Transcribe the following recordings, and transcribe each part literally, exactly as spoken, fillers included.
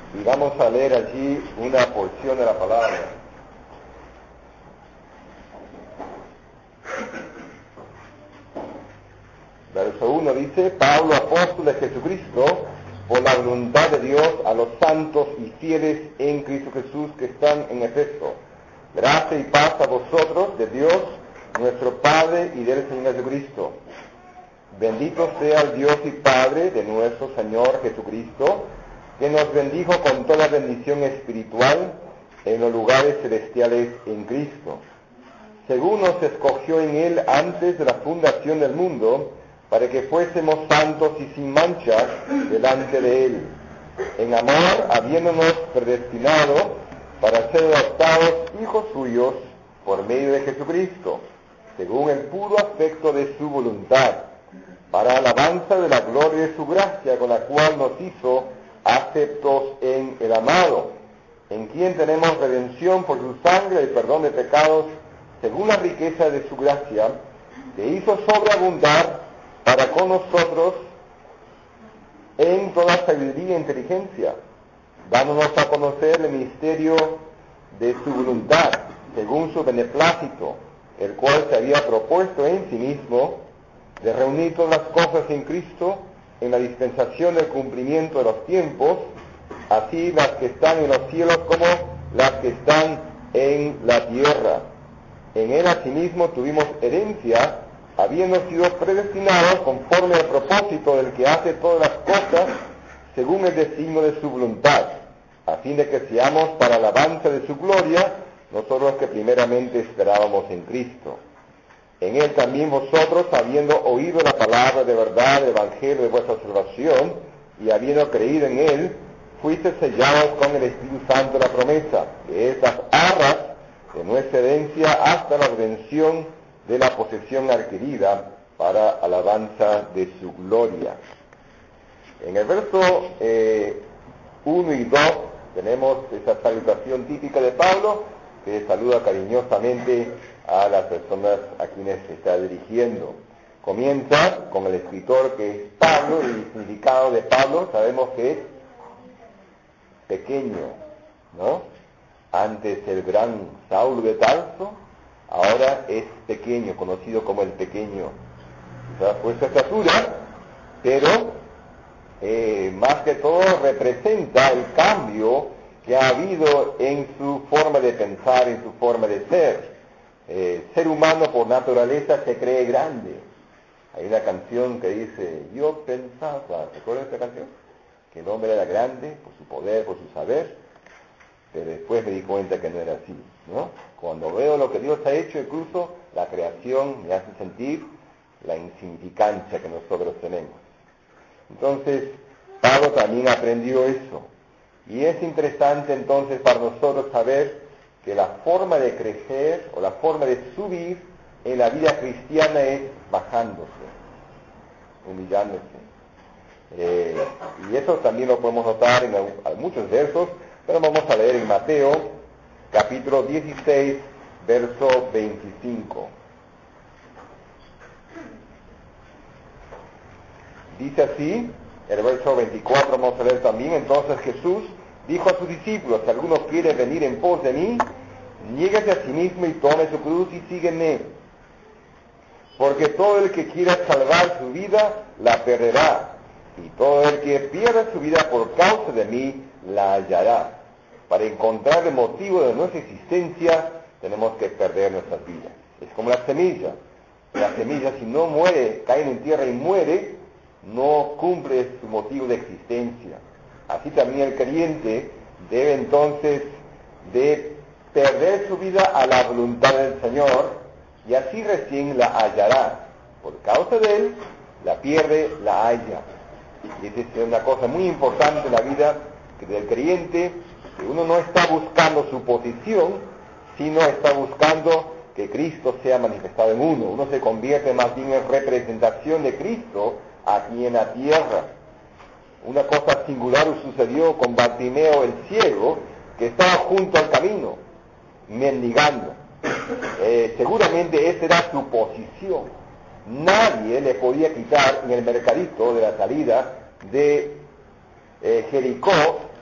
y vamos a leer allí una porción de la palabra. Verso uno dice: Pablo, apóstol de Jesucristo, por la voluntad de Dios, a los santos y fieles en Cristo Jesús que están en Efeso. Gracia y paz a vosotros, de Dios, nuestro Padre, y del Señor Jesucristo. Bendito sea el Dios y Padre de nuestro Señor Jesucristo, que nos bendijo con toda bendición espiritual en los lugares celestiales en Cristo, según nos escogió en Él antes de la fundación del mundo, para que fuésemos santos y sin mancha delante de Él, en amor, habiéndonos predestinado para ser adoptados hijos suyos por medio de Jesucristo, según el puro afecto de su voluntad, para alabanza de la gloria de su gracia, con la cual nos hizo aceptos en el amado, en quien tenemos redención por su sangre y perdón de pecados, según la riqueza de su gracia, que hizo sobreabundar para con nosotros en toda sabiduría e inteligencia, dándonos a conocer el misterio de su voluntad, según su beneplácito, el cual se había propuesto en sí mismo, de reunir todas las cosas en Cristo, en la dispensación del cumplimiento de los tiempos, así las que están en los cielos como las que están en la tierra. En Él asimismo tuvimos herencia, habiendo sido predestinados conforme al propósito del que hace todas las cosas, según el designio de su voluntad, a fin de que seamos para alabanza de su gloria, nosotros que primeramente esperábamos en Cristo. En Él también vosotros, habiendo oído la palabra de verdad, el evangelio de vuestra salvación, y habiendo creído en Él, fuisteis sellados con el Espíritu Santo de la promesa, que es las arras de nuestra herencia hasta la redención de la posesión adquirida para alabanza de su gloria. En el verso eh, uno y dos tenemos esa salutación típica de Pablo, que saluda cariñosamente a las personas a quienes se está dirigiendo. Comienza con el escritor que es Pablo, y el significado de Pablo sabemos que es pequeño, ¿no? Antes el gran Saulo de Tarso, ahora es pequeño, conocido como el pequeño. Quizás por su estatura, pero eh, más que todo representa el cambio que ha habido en su forma de pensar, en su forma de ser. Eh, ser humano por naturaleza se cree grande. Hay una canción que dice: yo pensaba, ¿recuerdas esta canción? Que el hombre era grande por su poder, por su saber, pero después me di cuenta que no era así, ¿no? Cuando veo lo que Dios ha hecho, incluso la creación me hace sentir la insignificancia que nosotros tenemos. Entonces, Pablo también aprendió eso. Y es interesante entonces para nosotros saber que la forma de crecer o la forma de subir en la vida cristiana es bajándose, humillándose. Eh, y eso también lo podemos notar en, en muchos versos, pero vamos a leer en Mateo, capítulo dieciséis, verso veinticinco. Dice así, el verso veinticuatro vamos a leer también: entonces Jesús dijo a sus discípulos: si alguno quiere venir en pos de mí, niéguese a sí mismo y tome su cruz y sígueme. Porque todo el que quiera salvar su vida, la perderá. Y todo el que pierda su vida por causa de mí, la hallará. Para encontrar el motivo de nuestra existencia, tenemos que perder nuestras vidas. Es como la semilla. La semilla, si no muere, cae en tierra y muere, no cumple su motivo de existencia. Así también el creyente debe entonces de perder su vida a la voluntad del Señor, y así recién la hallará. Por causa de Él, la pierde, la halla. Y esa es una cosa muy importante en la vida del creyente, que uno no está buscando su posición, sino está buscando que Cristo sea manifestado en uno. Uno se convierte más bien en representación de Cristo aquí en la tierra. Una cosa singular sucedió con Bartimeo el ciego, que estaba junto al camino, mendigando. Eh, seguramente esa era su posición. Nadie le podía quitar en el mercadito de la salida de eh, Jericó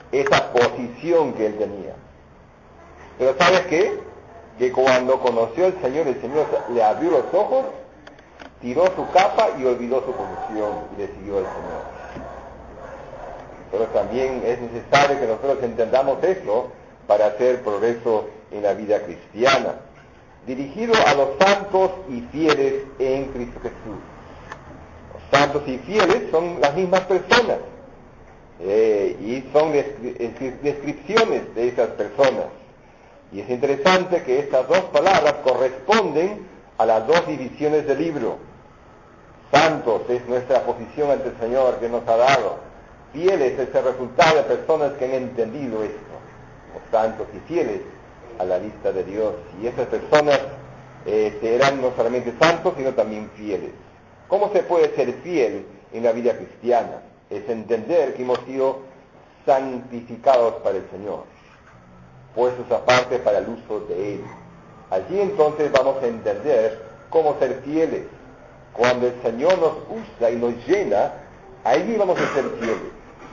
esa posición que él tenía. Pero ¿sabes qué? Que cuando conoció al Señor, el Señor le abrió los ojos, tiró su capa y olvidó su posición y le siguió al Señor. Pero también es necesario que nosotros entendamos eso para hacer progreso en la vida cristiana. Dirigido a los santos y fieles en Cristo Jesús. Los santos y fieles son las mismas personas. Eh, y son descripciones de esas personas. Y es interesante que estas dos palabras corresponden a las dos divisiones del libro. Santos es nuestra posición ante el Señor que nos ha dado. Fieles es el resultado de personas que han entendido esto. Los santos y fieles a la vista de Dios. Y esas personas eh, serán no solamente santos, sino también fieles. ¿Cómo se puede ser fiel en la vida cristiana? Es entender que hemos sido santificados para el Señor, puestos aparte para el uso de Él. Allí entonces vamos a entender cómo ser fieles. Cuando el Señor nos usa y nos llena, allí vamos a ser fieles.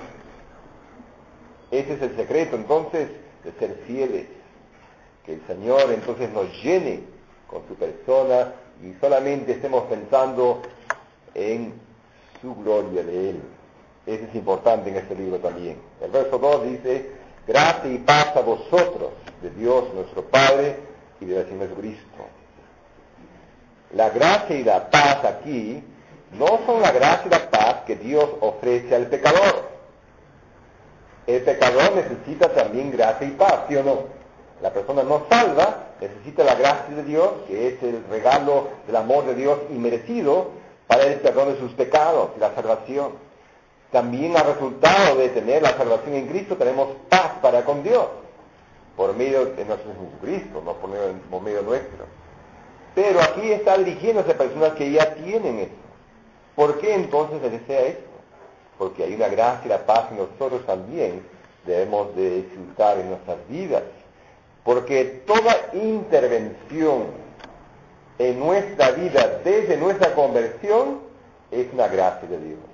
Ese es el secreto entonces de ser fieles. Que el Señor entonces nos llene con su persona y solamente estemos pensando en su gloria de Él. Eso es importante en este libro también. El verso dos dice: gracia y paz a vosotros, de Dios nuestro Padre y de Señor Jesucristo. La gracia y la paz aquí no son la gracia y la paz que Dios ofrece al pecador. El pecador necesita también gracia y paz, ¿sí o no? La persona no salva necesita la gracia de Dios, que es el regalo del amor de Dios inmerecido para el perdón de sus pecados, la salvación. También al resultado de tener la salvación en Cristo tenemos paz para con Dios, por medio de nuestro Jesucristo, no por medio, por medio nuestro. Pero aquí está dirigiéndose a personas que ya tienen esto. ¿Por qué entonces se desea esto? Porque hay una gracia y la paz que nosotros también debemos de disfrutar en nuestras vidas. Porque toda intervención en nuestra vida desde nuestra conversión es una gracia de Dios.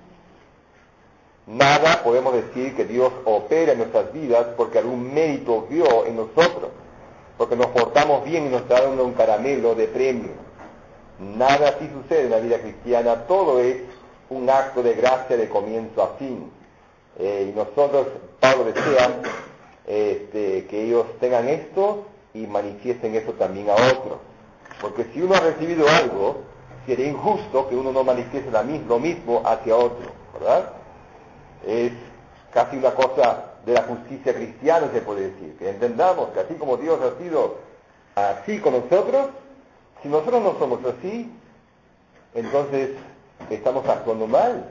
Nada podemos decir que Dios opera en nuestras vidas porque algún mérito vio en nosotros, porque nos portamos bien y nos está dando un caramelo de premio. Nada así sucede en la vida cristiana, todo es un acto de gracia de comienzo a fin. Eh, y nosotros, Pablo desea este, que ellos tengan esto y manifiesten eso también a otros. Porque si uno ha recibido algo, sería injusto que uno no manifieste lo mismo hacia otro, ¿verdad? Es casi una cosa de la justicia cristiana, se puede decir, que entendamos que así como Dios ha sido así con nosotros, si nosotros no somos así, entonces estamos actuando mal,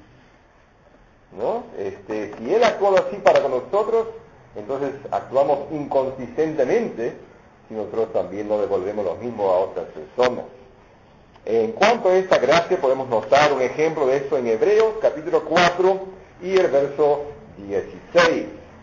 ¿no? Este, si Él actuó así para con nosotros, entonces actuamos inconsistentemente si nosotros también no devolvemos lo mismo a otras personas. En cuanto a esta gracia, podemos notar un ejemplo de esto en Hebreos, capítulo cuatro, y el verso dieciséis.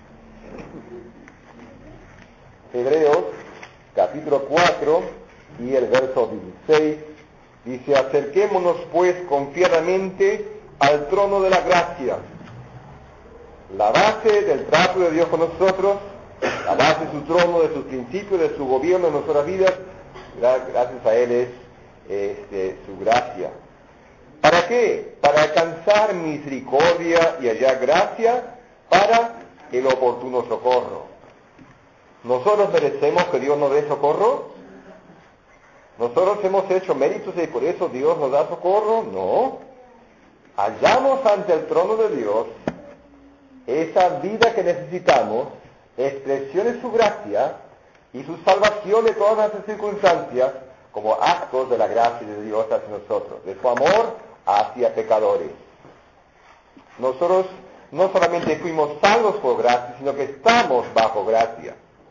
Hebreos, capítulo cuatro, y el verso dieciséis, dice: acerquémonos pues confiadamente al trono de la gracia. La base del trato de Dios con nosotros, la base de su trono, de sus principios, de su gobierno en nuestras vidas, gracias a Él es este, su gracia. ¿Para qué? Para alcanzar misericordia y hallar gracia para el oportuno socorro. ¿Nosotros merecemos que Dios nos dé socorro? ¿Nosotros hemos hecho méritos y por eso Dios nos da socorro? No. Hallamos ante el trono de Dios esa vida que necesitamos, expresión de su gracia y su salvación de todas nuestras circunstancias como actos de la gracia de Dios hacia nosotros, de su amor hacia pecadores. Nosotros no solamente fuimos salvos por gracia, sino que estamos bajo gracia.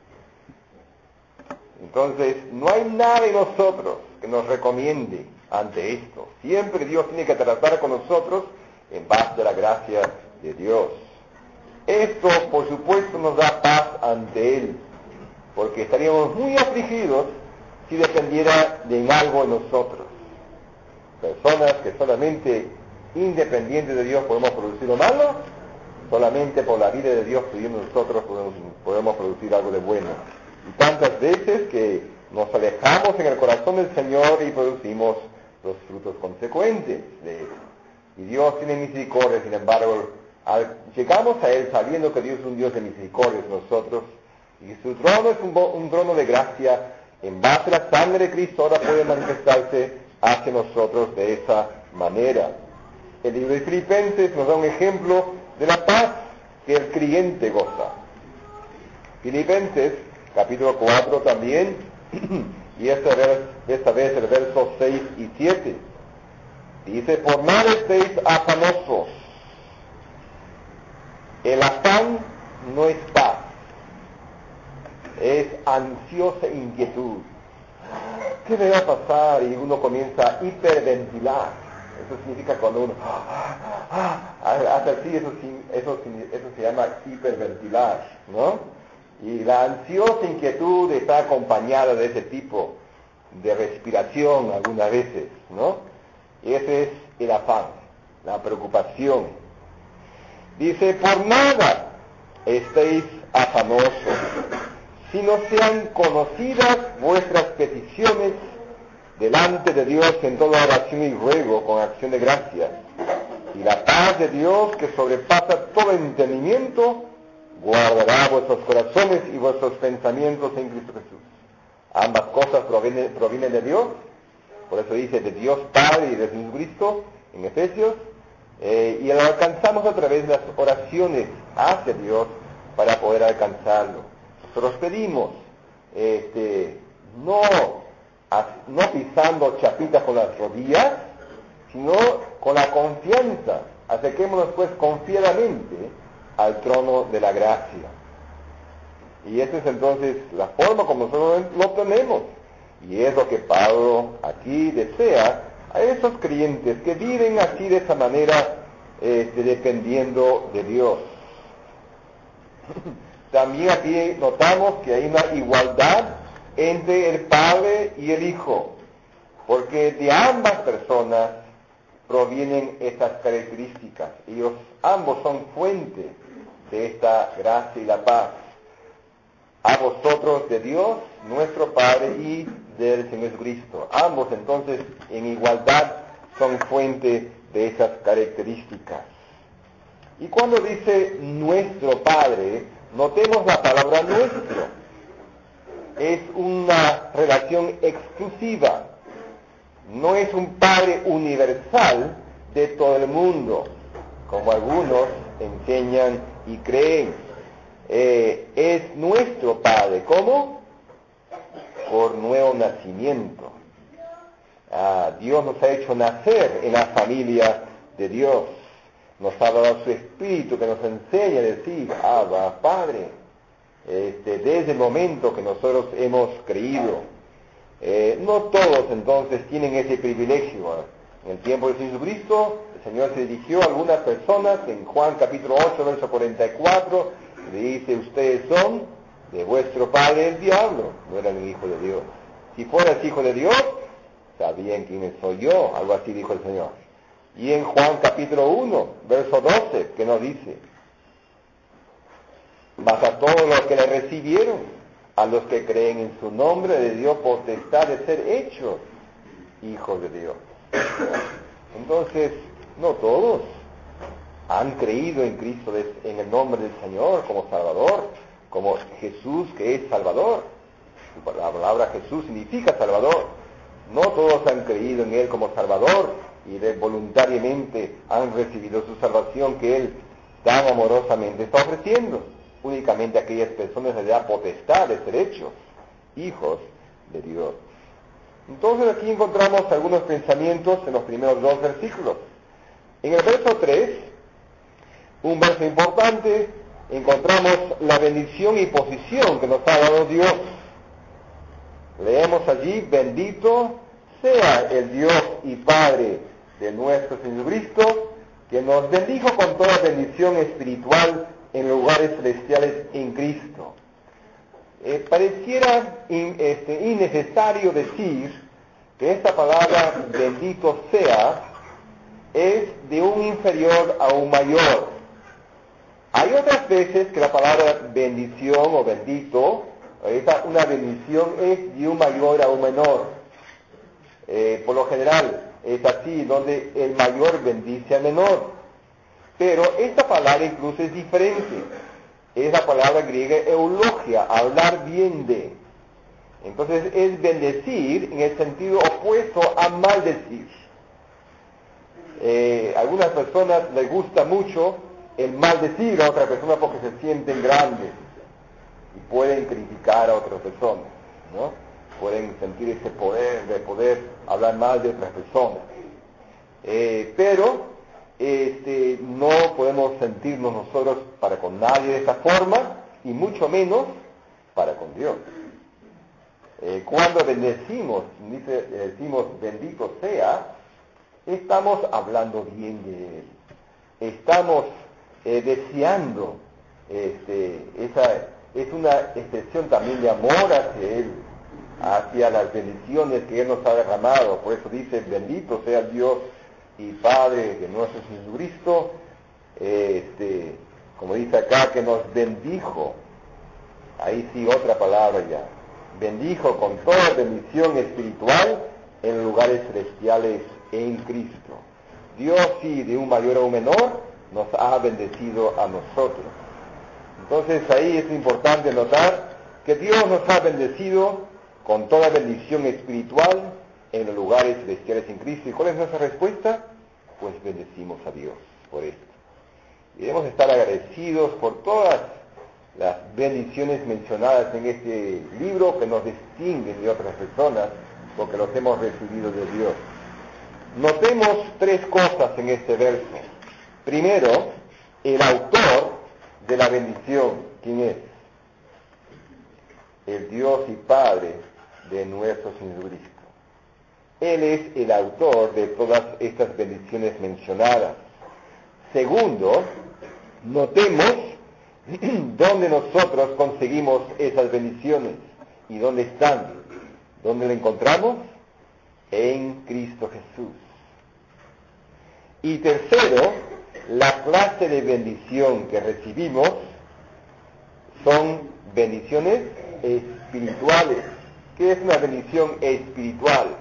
Entonces, no hay nada en nosotros que nos recomiende ante esto. Siempre Dios tiene que tratar con nosotros en base a la gracia de Dios. Esto, por supuesto, nos da paz ante Él, porque estaríamos muy afligidos si dependiera de algo en nosotros. Personas que solamente independientes de Dios podemos producir lo malo, Solamente por la vida de Dios pudiendo nosotros podemos, podemos producir algo de bueno. Y tantas veces que nos alejamos en el corazón del Señor y producimos los frutos consecuentes de Él. Y Dios tiene misericordia, sin embargo, al, llegamos a Él sabiendo que Dios es un Dios de misericordia nosotros, y su trono es un, un trono de gracia. En base a la sangre de Cristo ahora puede manifestarse hacia nosotros de esa manera. El libro de Filipenses nos da un ejemplo de la paz que el creyente goza. Filipenses, capítulo cuatro también, y esta vez, esta vez el verso seis y siete. Dice, por nada estéis afanosos. El afán no es paz, es ansiosa inquietud. ¿Qué me va a pasar? Y uno comienza a hiperventilar. Eso significa cuando uno hace así, eso, eso, eso se llama hiperventilar, ¿no? Y la ansiosa inquietud está acompañada de ese tipo de respiración algunas veces, ¿no? Y ese es el afán, la preocupación. Dice, por nada estéis afanosos, sino sean conocidas vuestras peticiones delante de Dios en toda oración y ruego con acción de gracias. Y la paz de Dios, que sobrepasa todo entendimiento, guardará vuestros corazones y vuestros pensamientos en Cristo Jesús. Ambas cosas provienen, provienen de Dios, por eso dice de Dios Padre y de Jesucristo en Efesios, eh, y lo alcanzamos a través de las oraciones hacia Dios para poder alcanzarlo. Nosotros pedimos, este, no, no pisando chapitas con las rodillas, sino con la confianza. Acerquémonos pues confiadamente al trono de la gracia. Y esa es entonces la forma como nosotros lo tenemos. Y es lo que Pablo aquí desea a esos creyentes que viven así de esa manera, este, dependiendo de Dios. También aquí notamos que hay una igualdad entre el Padre y el Hijo, porque de ambas personas provienen estas características. Ellos ambos son fuente de esta gracia y la paz. A vosotros de Dios, nuestro Padre, y del Señor Jesucristo. Ambos entonces en igualdad son fuente de esas características. Y cuando dice nuestro Padre, notemos la palabra nuestro. Es una relación exclusiva. No es un Padre universal de todo el mundo, como algunos enseñan y creen. Eh, es nuestro Padre. ¿Cómo? Por nuevo nacimiento. Ah, Dios nos ha hecho nacer en la familia de Dios. Nos ha dado su Espíritu que nos enseña a decir, Abba, Padre, este, desde el momento que nosotros hemos creído. Eh, no todos entonces tienen ese privilegio. En el tiempo de Jesucristo, el Señor se dirigió a algunas personas en Juan capítulo ocho, verso cuarenta y cuatro, le dice, ustedes son de vuestro padre el diablo, no eran el hijo de Dios. Si fueras hijo de Dios, sabían quién soy yo, algo así dijo el Señor. Y en Juan capítulo uno, verso doce, que nos dice, mas a todos los que le recibieron, a los que creen en su nombre, le dio potestad de ser hechos hijos de Dios. Entonces, no todos han creído en Cristo, en el nombre del Señor, como Salvador, como Jesús que es Salvador. La palabra Jesús significa Salvador. No todos han creído en Él como Salvador y de, voluntariamente han recibido su salvación que Él tan amorosamente está ofreciendo. Únicamente aquellas personas les da potestad de ser hechos hijos de Dios. Entonces aquí encontramos algunos pensamientos en los primeros dos versículos. En el verso tres, un verso importante, encontramos la bendición y posición que nos ha dado Dios. Leemos allí, bendito sea el Dios y Padre de nuestro Señor Jesucristo, que nos bendijo con toda bendición espiritual en lugares celestiales en Cristo. Eh, pareciera in, este, innecesario decir que esta palabra bendito sea es de un inferior a un mayor. Hay otras veces que la palabra bendición o bendito, esta, una bendición es de un mayor a un menor. Eh, por lo general es así, donde el mayor bendice al menor. Pero esta palabra incluso es diferente. Es la palabra griega eulogia, hablar bien de. Entonces es bendecir en el sentido opuesto a maldecir. Eh, a algunas personas les gusta mucho el maldecir a otra persona porque se sienten grandes y pueden criticar a otras personas, ¿no? Pueden sentir ese poder de poder hablar mal de otras personas. Eh, pero este, no podemos sentirnos nosotros para con nadie de esta forma y mucho menos para con Dios. Eh, cuando bendecimos, dice, decimos bendito sea, estamos hablando bien de Él. Estamos eh, deseando, este, esa es una expresión también de amor hacia Él, hacia las bendiciones que Él nos ha derramado. Por eso dice, bendito sea Dios y Padre de nuestro Jesucristo, este, como dice acá, que nos bendijo. Ahí sí otra palabra ya. Bendijo con toda bendición espiritual en lugares celestiales en Cristo. Dios sí, de un mayor a un menor, nos ha bendecido a nosotros. Entonces ahí es importante notar que Dios nos ha bendecido con toda bendición espiritual en los lugares celestiales en Cristo. ¿Y cuál es nuestra respuesta? Pues bendecimos a Dios por esto. Y debemos estar agradecidos por todas las bendiciones mencionadas en este libro que nos distinguen de otras personas porque los hemos recibido de Dios. Notemos tres cosas en este verso. Primero, el autor de la bendición, ¿quién es? El Dios y Padre de nuestro Señor Jesucristo. Él es el autor de todas estas bendiciones mencionadas. Segundo, notemos dónde nosotros conseguimos esas bendiciones y dónde están. ¿Dónde la encontramos? En Cristo Jesús. Y tercero, la clase de bendición que recibimos son bendiciones espirituales. ¿Qué es una bendición espiritual?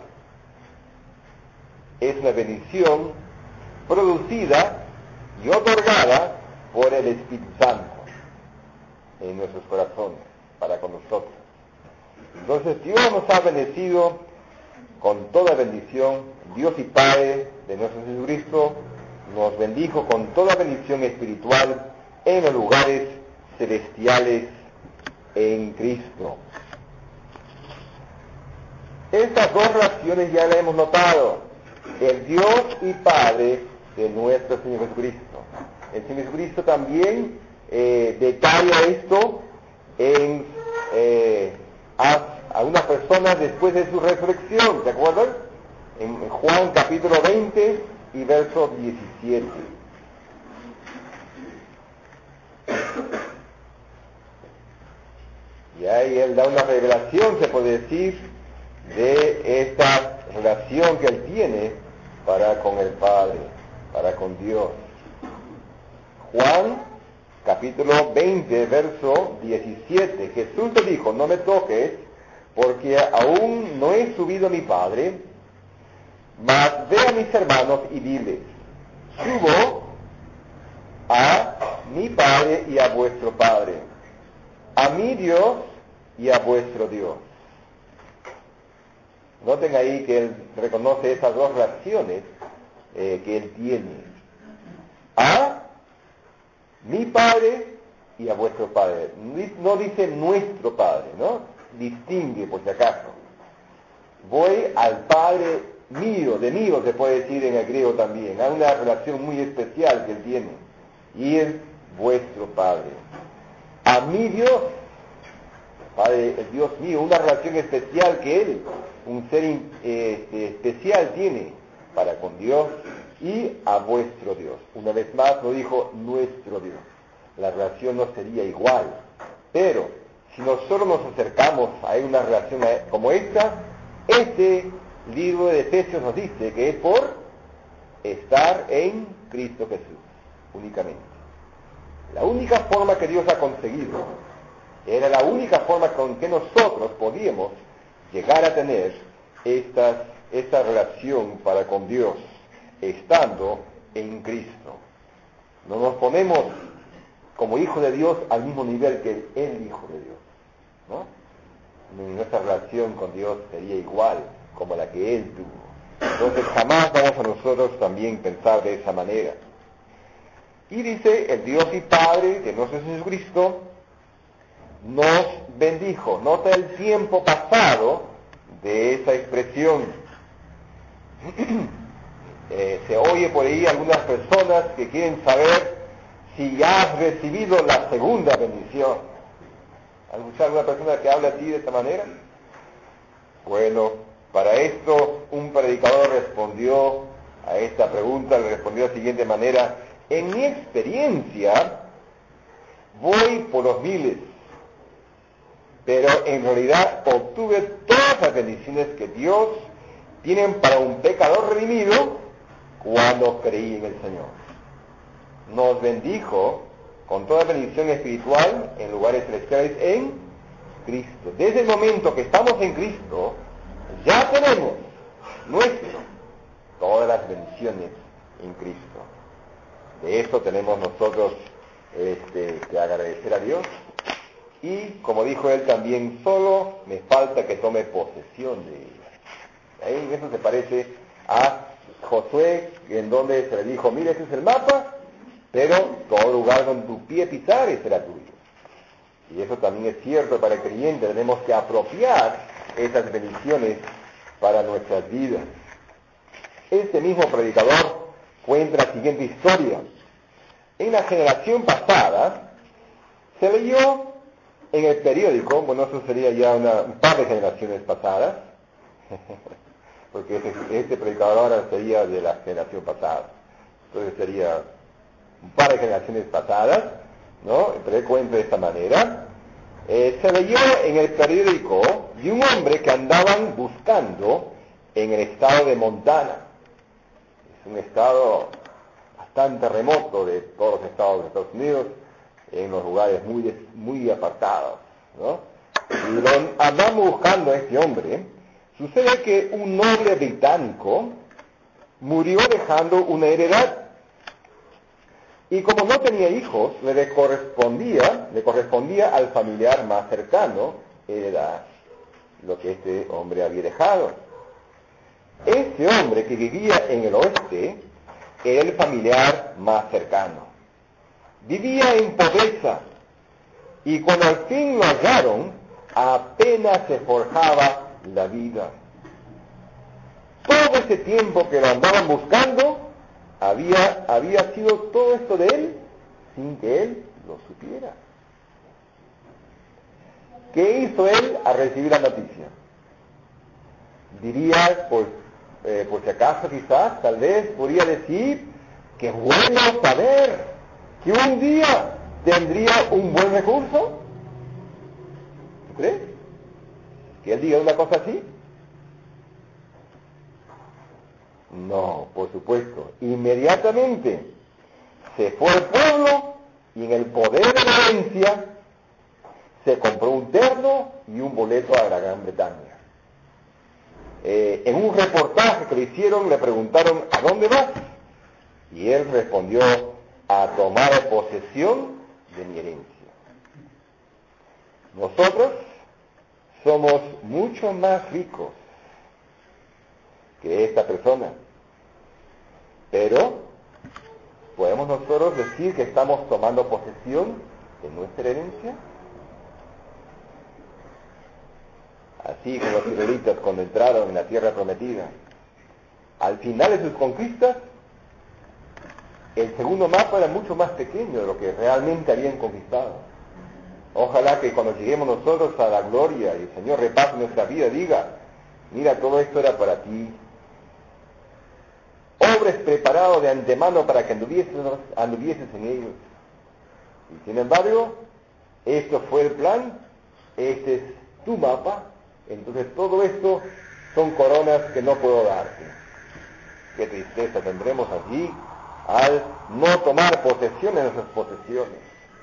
Es una bendición producida y otorgada por el Espíritu Santo en nuestros corazones, para con nosotros. Entonces Dios nos ha bendecido con toda bendición. Dios y Padre de nuestro Jesucristo nos bendijo con toda bendición espiritual en los lugares celestiales en Cristo. Estas dos relaciones ya las hemos notado. El Dios y Padre de nuestro Señor Jesucristo. El Señor Jesucristo también eh, detalla esto en eh, a, a unas personas después de su resurrección, ¿se acuerdan? En Juan capítulo veinte y verso diecisiete. Y ahí Él da una revelación, se puede decir, de esta relación que Él tiene para con el Padre, para con Dios. Juan capítulo veinte, verso diecisiete. Jesús le dijo, no me toques, porque aún no he subido a mi Padre, mas ve a mis hermanos y diles, subo a mi Padre y a vuestro Padre, a mi Dios y a vuestro Dios. Noten ahí que Él reconoce esas dos relaciones eh, que Él tiene. A mi Padre y a vuestro Padre. No dice nuestro Padre, ¿no? Distingue, por si acaso. Voy al Padre mío, de mío se puede decir en el griego también. Hay una relación muy especial que Él tiene. Y es vuestro Padre. A mi Dios, Padre, el Dios mío, una relación especial que Él, un ser eh, especial tiene para con Dios y a vuestro Dios. Una vez más lo dijo nuestro Dios. La relación no sería igual, pero si nosotros nos acercamos a una relación como esta, este libro de Efesios nos dice que es por estar en Cristo Jesús, únicamente. La única forma que Dios ha conseguido, era la única forma con que nosotros podíamos llegar a tener estas, esta relación para con Dios, estando en Cristo. No nos ponemos como hijos de Dios al mismo nivel que el, el Hijo de Dios, ¿no? Nuestra relación con Dios sería igual como la que Él tuvo. Entonces jamás vamos a nosotros también pensar de esa manera. Y dice, el Dios y Padre de nuestro Jesucristo nos bendijo. Nota el tiempo pasado de esa expresión. eh, se oye por ahí algunas personas que quieren saber si ya has recibido la segunda bendición. ¿Has escuchado alguna persona que habla así de esta manera? Bueno, para esto un predicador respondió a esta pregunta, le respondió de la siguiente manera: en mi experiencia voy por los miles, pero en realidad obtuve todas las bendiciones que Dios tiene para un pecador redimido cuando creí en el Señor. Nos bendijo con toda bendición espiritual en lugares celestiales en Cristo. Desde el momento que estamos en Cristo, ya tenemos nuestro, todas las bendiciones en Cristo. De eso tenemos nosotros este, que agradecer a Dios. Y como dijo él también, solo me falta que tome posesión de ella. Ahí eso se parece a Josué, en donde se le dijo, mira, este es el mapa, pero todo lugar donde tu pie pisare será tuyo. Y eso también es cierto para el creyente, tenemos que apropiar esas bendiciones para nuestras vidas. Este mismo predicador cuenta la siguiente historia. En la generación pasada, se leyó en el periódico, bueno, eso sería ya una, un par de generaciones pasadas, porque este, este predicador ahora sería de la generación pasada, entonces sería un par de generaciones pasadas, ¿no? Pero él cuenta de esta manera. Eh, se leyó en el periódico de un hombre que andaban buscando en el estado de Montana. Es un estado bastante remoto de todos los estados de Estados Unidos, en los lugares muy, muy apartados, ¿no? Y lo andamos buscando a este hombre. Sucede que un noble británico murió dejando una heredad. Y como no tenía hijos, le correspondía, le correspondía al familiar más cercano heredar lo que este hombre había dejado. Este hombre que vivía en el oeste era el familiar más cercano. Vivía en pobreza y cuando al fin lo hallaron, apenas se forjaba la vida. Todo ese tiempo que lo andaban buscando, había, había sido todo esto de él sin que él lo supiera. ¿Qué hizo él al recibir la noticia? Diría, por, eh, por si acaso quizás, tal vez podría decir, qué bueno saber que un día tendría un buen recurso. ¿Tú crees? ¿Que él diga una cosa así? No, por supuesto. Inmediatamente se fue al pueblo y en el poder de la herencia se compró un terno y un boleto a la Gran Bretaña. Eh, en un reportaje que le hicieron le preguntaron ¿a dónde vas? Y él respondió a tomar posesión de mi herencia. Nosotros somos mucho más ricos que esta persona, pero ¿podemos nosotros decir que estamos tomando posesión de nuestra herencia? Así como los israelitas cuando entraron en la tierra prometida, al final de sus conquistas, el segundo mapa era mucho más pequeño de lo que realmente habían conquistado. Ojalá que cuando lleguemos nosotros a la gloria y el Señor repase nuestra vida, diga, mira, todo esto era para ti. Obras preparadas de antemano para que anduvieses, anduvieses en ellos. Y sin embargo, esto fue el plan, este es tu mapa, entonces todo esto son coronas que no puedo darte. Qué tristeza tendremos allí al no tomar posesión de nuestras posesiones.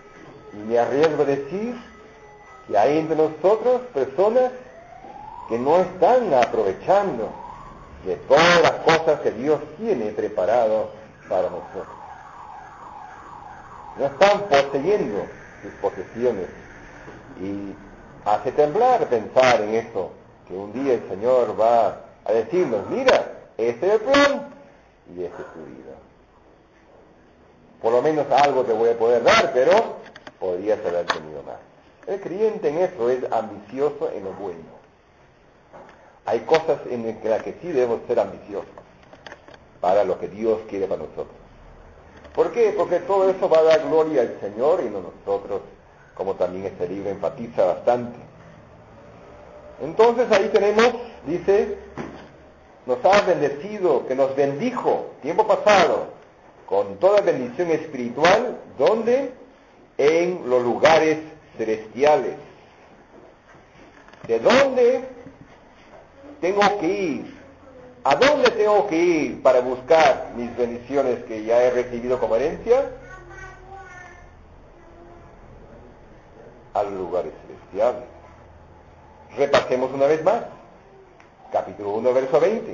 Y me arriesgo a decir que hay entre nosotros personas que no están aprovechando de todas las cosas que Dios tiene preparado para nosotros. No están poseyendo sus posesiones. Y hace temblar pensar en esto, que un día el Señor va a decirnos, mira, este es el plan y este es tu vida. Por lo menos algo te voy a poder dar, pero podrías haber tenido más. El creyente en eso es ambicioso en lo bueno. Hay cosas en las que sí debemos ser ambiciosos para lo que Dios quiere para nosotros. ¿Por qué? Porque todo eso va a dar gloria al Señor y no a nosotros, como también este libro enfatiza bastante. Entonces ahí tenemos, dice, nos ha bendecido, que nos bendijo, tiempo pasado, con toda bendición espiritual, ¿dónde? En los lugares celestiales. ¿De dónde tengo que ir? ¿A dónde tengo que ir para buscar mis bendiciones que ya he recibido como herencia? A los lugares celestiales. Repasemos una vez más. Capítulo uno, verso veinte.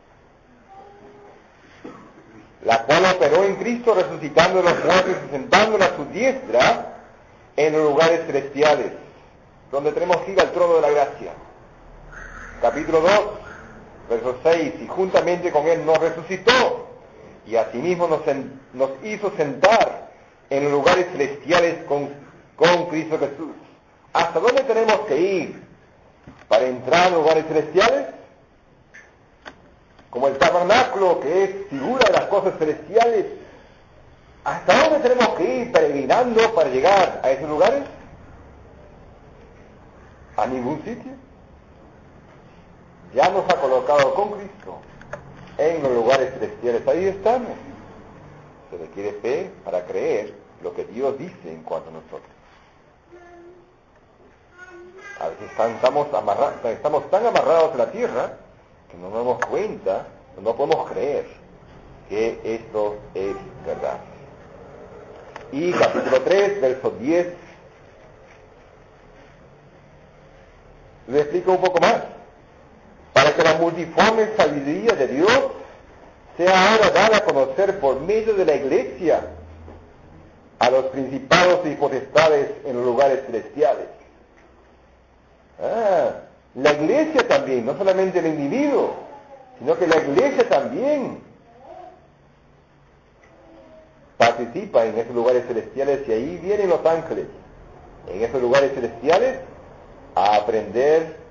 La cual operó en Cristo resucitando a los muertos y sentándolo a su diestra en los lugares celestiales, donde tenemos que ir al trono de la gracia. Capítulo dos, verso seis. Y juntamente con Él nos resucitó y asimismo nos, en, nos hizo sentar en los lugares celestiales con, con Cristo Jesús. ¿Hasta dónde tenemos que ir para entrar en los lugares celestiales? Como el tabernáculo, que es figura de las cosas celestiales. ¿Hasta dónde tenemos que ir peregrinando para llegar a esos lugares? A ningún sitio. Ya nos ha colocado con Cristo en los lugares celestiales. Ahí estamos. Se requiere fe para creer lo que Dios dice en cuanto a nosotros. A veces estamos, amarra, estamos tan amarrados a la tierra que no nos damos cuenta, no podemos creer que esto es verdad. Y capítulo tres, verso diez, le explico un poco más. Para que la multiforme sabiduría de Dios sea ahora dada a conocer por medio de la iglesia a los principados y potestades en los lugares celestiales. Ah, la iglesia también, no solamente el individuo, sino que la iglesia también participa en esos lugares celestiales, y ahí vienen los ángeles, en esos lugares celestiales, a aprender